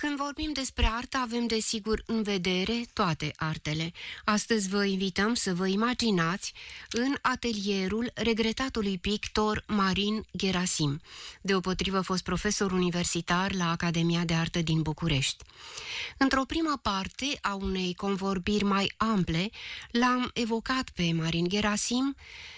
Când vorbim despre artă, avem desigur în vedere toate artele. Astăzi vă invităm să vă imaginați în atelierul regretatului pictor Marin Gherasim, deopotrivă fost profesor universitar la Academia de Artă din București. Într-o primă parte a unei convorbiri mai ample, l-am evocat pe Marin Gherasim,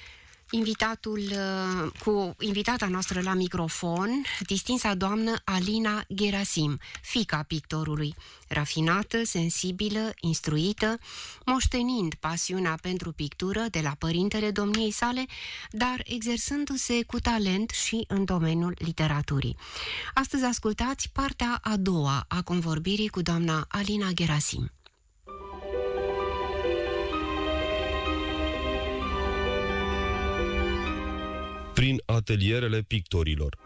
cu invitata noastră la microfon, distinsa doamnă Alina Gherasim, fiica pictorului, rafinată, sensibilă, instruită, moștenind pasiunea pentru pictură de la părintele domniei sale, dar exersându-se cu talent și în domeniul literaturii. Astăzi ascultați partea a doua a convorbirii cu doamna Alina Gherasim. Prin atelierele pictorilor.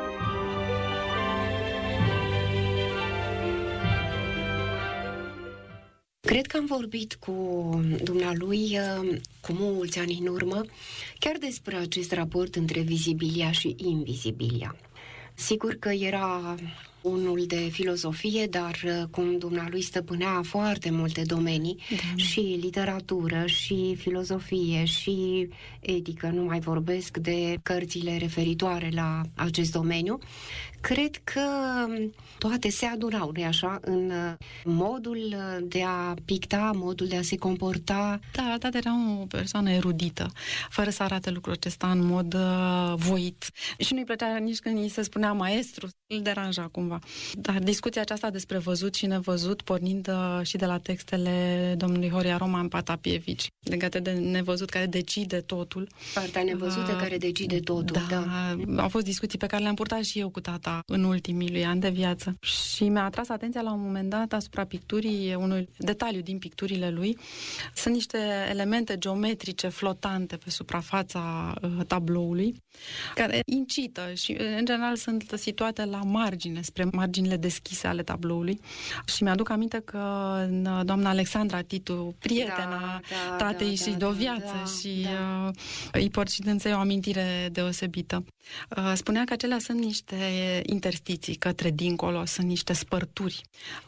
Cred că am vorbit cu dumnealui cu mulți ani în urmă chiar despre acest raport între vizibilia și invizibilia. Sigur că era unul de filozofie, dar cum dumnealui stăpânea foarte multe domenii, și literatură, și filozofie, și etică, nu mai vorbesc de cărțile referitoare la acest domeniu, cred că toate se adunau, nu-i așa, în modul de a picta, modul de a se comporta. Da, tata era o persoană erudită, fără să arate lucrul acesta în mod voit. Și nu-i plăcea nici când îi se spunea maestru, îl deranja cumva. Dar discuția aceasta despre văzut și nevăzut, pornind și de la textele domnului Horia Roman Patapievici, legate de nevăzut care decide totul. Partea nevăzută care decide totul, da. Au fost discuții pe care le-am purtat și eu cu tata în ultimii lui ani de viață. Și mi-a atras atenția la un moment dat asupra picturii, unui detaliu din picturile lui. Sunt niște elemente geometrice flotante pe suprafața tabloului, care incită și, în general, sunt situate la margine, spre marginile deschise ale tabloului. Și mi-aduc aminte că doamna Alexandra Titu, prietena tatei și de o viață și îi porcidânță o amintire deosebită. Spunea că acelea sunt niște interstiții către dincolo, sunt niște spărturi.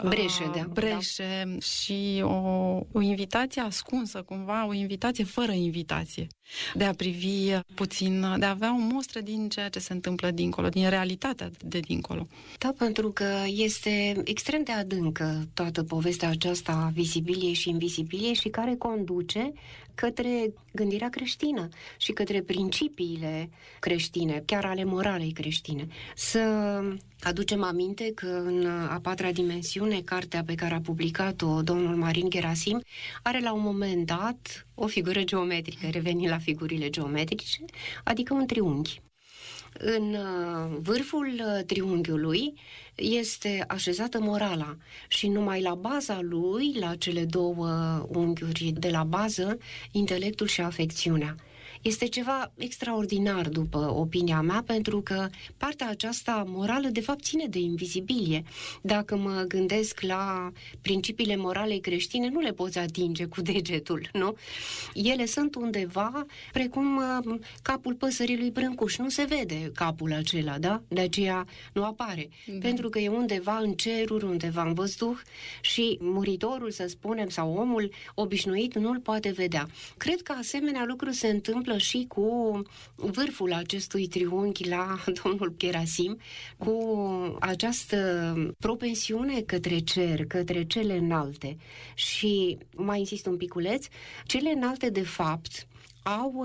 Breșe și o invitație ascunsă, cumva, o invitație fără invitație. De a privi puțin, de a avea o mostră din ceea ce se întâmplă dincolo, din realitatea de dincolo. Da, pentru că este extrem de adâncă toată povestea aceasta vizibilie și invizibilie și care conduce către gândirea creștină și către principiile creștine, chiar ale moralei creștine. Să aducem aminte că în A patra dimensiune, cartea pe care a publicat-o domnul Marin Gherasim, are la un moment dat o figură geometrică, revenind la figurile geometrice, adică un triunghi. În vârful triunghiului este așezată morala și numai la baza lui, la cele două unghiuri de la bază, intelectul și afecțiunea. Este ceva extraordinar, după opinia mea, pentru că partea aceasta morală, de fapt, ține de invizibilie. Dacă mă gândesc la principiile moralei creștine, nu le poți atinge cu degetul, nu? Ele sunt undeva, precum capul păsării lui Brâncuș. Nu se vede capul acela, da? De aceea nu apare. Pentru că e undeva în ceruri, undeva în văzduh și muritorul, să spunem, sau omul obișnuit nu-l poate vedea. Cred că asemenea lucru se întâmplă și cu vârful acestui triunghi la domnul Gherasim, cu această propensiune către cer, către cele înalte. Și mai insist un piculeț, cele înalte de fapt au,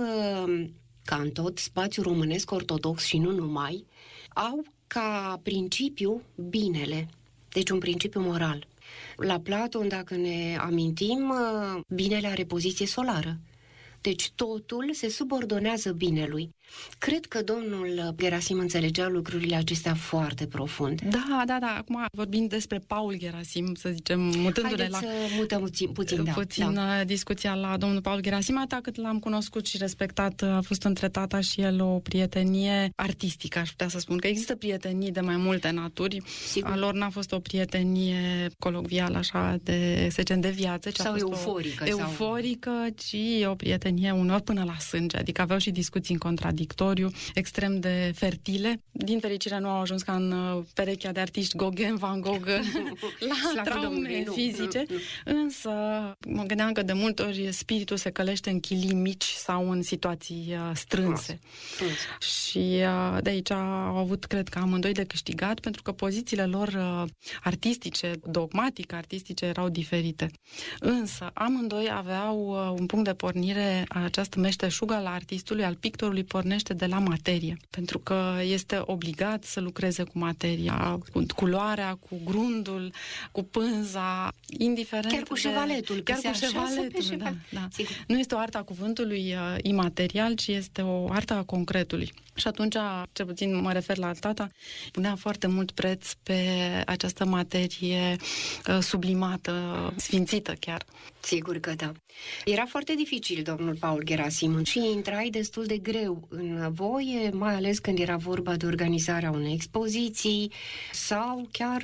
ca în tot spațiul românesc ortodox și nu numai, au ca principiu binele, deci un principiu moral. La Platon, dacă ne amintim, binele are poziție solară. Deci totul se subordonează binelui. Cred că domnul Gherasim înțelegea lucrurile acestea foarte profund. Da. Acum vorbind despre Paul Gherasim, să zicem, mutându-ne să mutăm puțin discuția la domnul Paul Gherasim, atât cât l-am cunoscut și respectat, a fost între tata și el o prietenie artistică, aș putea să spun, că există prietenii de mai multe naturi. Sigur. A lor n-a fost o prietenie colocvială, așa, de, să zicem, de viață, ci sau a fost euforică, ci o prietenie uneori până la sânge, adică aveau și discuții în contradicție contradictoriu, extrem de fertile. Din fericire nu au ajuns ca în perechea de artiști Gauguin, Van Gogh la traume fizice, însă mă gândeam că de multe ori spiritul se călește în chilii mici sau în situații strânse. Și de aici au avut, cred că amândoi de câștigat, pentru că pozițiile lor artistice, dogmatic artistice, erau diferite. Însă amândoi aveau un punct de pornire, această meșteșugă al artistului, al pictorului, pornește de la materie, pentru că este obligat să lucreze cu materia, cu culoarea, cu grundul, cu pânza, indiferent chiar cu șevaletul, chiar cu șevaletul, da. Nu este o artă a cuvântului imaterial, ci este o artă a concretului. Și atunci, cel puțin mă refer la tata, punea foarte mult preț pe această materie sublimată, sfințită chiar. Sigur că da. Era foarte dificil, domnul Paul Gerasim, și intrai destul de greu în voie, mai ales când era vorba de organizarea unei expoziții sau chiar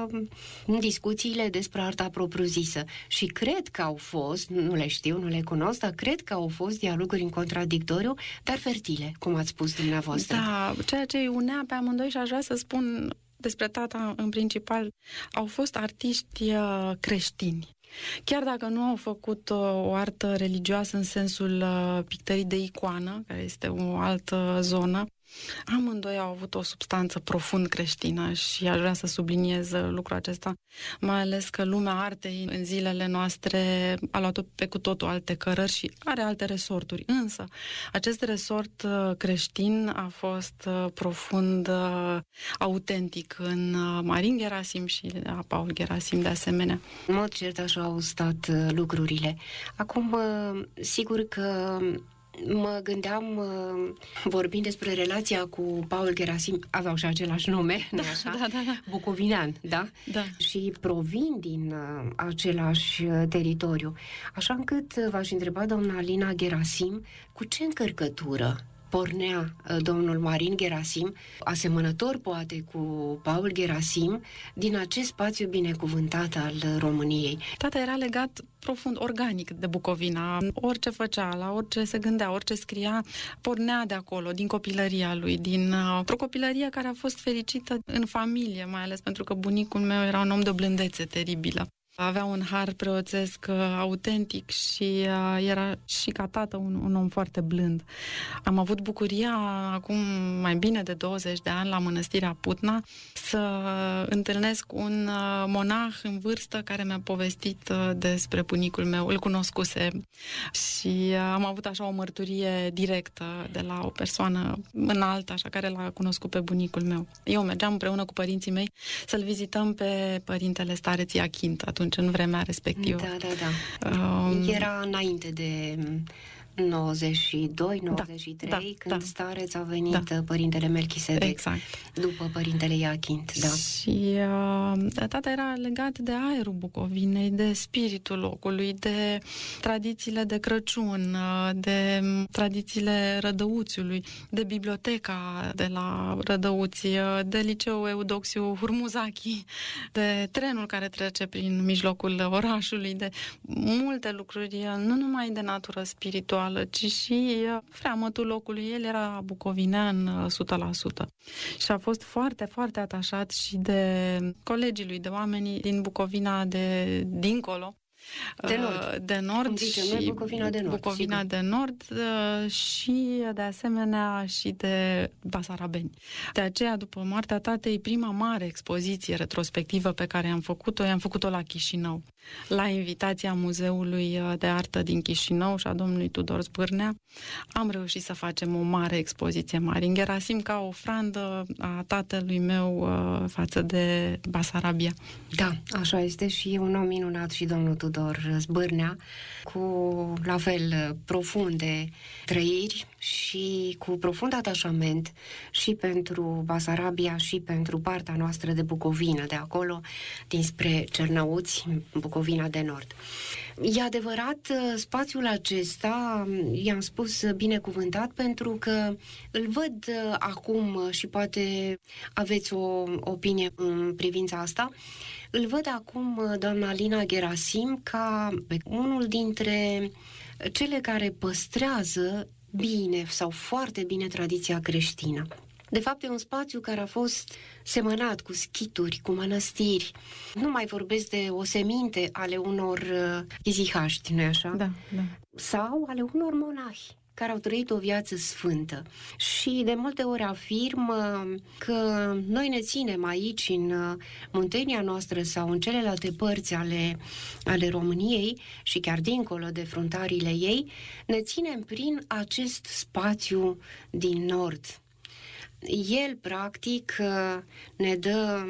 în discuțiile despre arta propriu-zisă. Și cred că au fost, nu le știu, nu le cunosc, dar cred că au fost dialoguri în contradictoriu, dar fertile, cum ați spus dumneavoastră. Da, ceea ce îi unea pe amândoi, și aș vrea să spun despre tata în principal, au fost artiști creștini. Chiar dacă nu au făcut o artă religioasă în sensul pictării de icoană, care este o altă zonă, amândoi au avut o substanță profund creștină și aș vrea să subliniez lucrul acesta, mai ales că lumea artei în zilele noastre a luat-o pe cu totul alte cărări și are alte resorturi. Însă, acest resort creștin a fost profund autentic în Marin Gerasim și a Paul Gerasim de asemenea. În mod cert așa au stat lucrurile. Acum, sigur că mă gândeam, vorbind despre relația cu Paul Gerasim, aveau și același nume, nu așa? Da. Bucovinean, da? Da. Și provin din același teritoriu. Așa încât v-aș întreba, doamna Alina Gerasim, cu ce încărcătură pornea domnul Marin Gerasim, asemănător poate cu Paul Gerasim, din acest spațiu binecuvântat al României? Tata era legat profund, organic de Bucovina. Orice făcea, la orice se gândea, orice scria, pornea de acolo, din copilăria lui, o copilărie care a fost fericită în familie, mai ales pentru că bunicul meu era un om de o blândețe teribilă. Avea un har preoțesc autentic și era și ca tată un om foarte blând. Am avut bucuria acum mai bine de 20 de ani la Mănăstirea Putna să întâlnesc un monah în vârstă care mi-a povestit despre bunicul meu. Îl cunoscuse și am avut așa o mărturie directă de la o persoană înaltă, așa, care l-a cunoscut pe bunicul meu. Eu mergeam împreună cu părinții mei să-l vizităm pe părintele stareț Iachint atunci, în vremea respectivă. Da. Era înainte de 92, 93, când stareț a venit părintele Melchisedec, exact, după părintele Iachint. Da. Și tata era legat de aerul Bucovinei, de spiritul locului, de tradițiile de Crăciun, de tradițiile Rădăuțiului, de biblioteca de la Rădăuți, de liceul Eudoxiu Hurmuzachi, de trenul care trece prin mijlocul orașului, de multe lucruri, nu numai de natură spirituală, ci și freamătul locului. El era bucovinean 100%. Și a fost foarte, foarte atașat și de colegii lui, de oamenii din Bucovina de dincolo. De nord. Cum zicem noi, Bucovina de Nord. Bucovina de Nord și, de asemenea, și de basarabeni. De aceea, după moartea tatei, prima mare expoziție retrospectivă pe care am făcut-o la Chișinău. La invitația Muzeului de Artă din Chișinău și a domnului Tudor Zbârnea, am reușit să facem o mare expoziție Marin Gerasim ca ofrandă a tatălui meu față de Basarabia. Da, așa este, și e un om minunat și domnul Tudor Zbârnea, cu la fel profunde trăiri și cu profund atașament și pentru Basarabia și pentru partea noastră de Bucovină, de acolo, dinspre Cernăuți, Bucovina de Nord. E adevărat, spațiul acesta, i-am spus binecuvântat, pentru că îl văd acum și poate aveți o opinie în privința asta. Îl văd acum, doamna Alina Gerasim, ca unul dintre cele care păstrează bine sau foarte bine tradiția creștină. De fapt, e un spațiu care a fost semănat cu schituri, cu mănăstiri. Nu mai vorbesc de oseminte ale unor izihaști, nu-i așa? Da. Sau ale unor monahi care au trăit o viață sfântă. Și de multe ori afirm că noi ne ținem aici, în Muntenia noastră sau în celelalte părți ale României și chiar dincolo de fruntarile ei, ne ținem prin acest spațiu din nord. El, practic, ne dă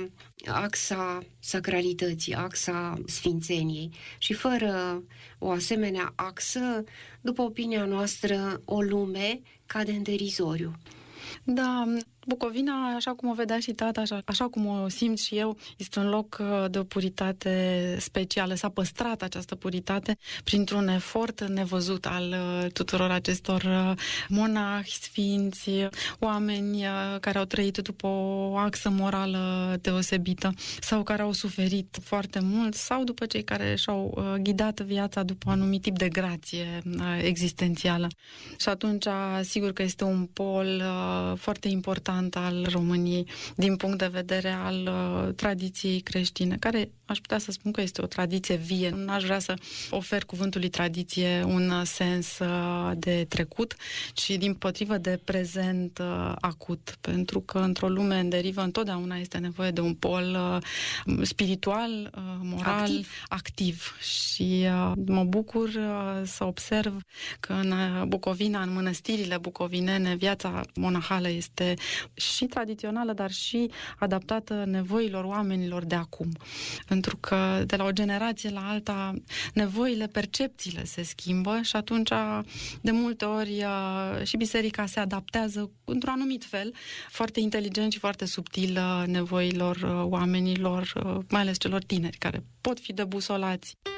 axa sacralității, axa sfințeniei și fără o asemenea axă, după opinia noastră, o lume cade în derizoriu. Da, Bucovina, așa cum o vedea și tata, așa cum o simt și eu, este un loc de o puritate specială. S-a păstrat această puritate printr-un efort nevăzut al tuturor acestor monahi, sfinți, oameni care au trăit după o axă morală deosebită sau care au suferit foarte mult sau după cei care și-au ghidat viața după un anumit tip de grație existențială. Și atunci, sigur că este un pol foarte important al României din punct de vedere al tradiției creștine, care aș putea să spun că este o tradiție vie. Nu aș vrea să ofer cuvântului tradiție un sens de trecut, ci dimpotrivă de prezent acut, pentru că într-o lume în derivă întotdeauna este nevoie de un pol spiritual, moral, activ. Și mă bucur să observ că în Bucovina, în mănăstirile bucovinene, viața monahală este și tradițională, dar și adaptată nevoilor oamenilor de acum. Pentru că de la o generație la alta nevoile, percepțiile se schimbă și atunci de multe ori și biserica se adaptează într-un anumit fel, foarte inteligent și foarte subtil nevoilor oamenilor, mai ales celor tineri, care pot fi debusolați.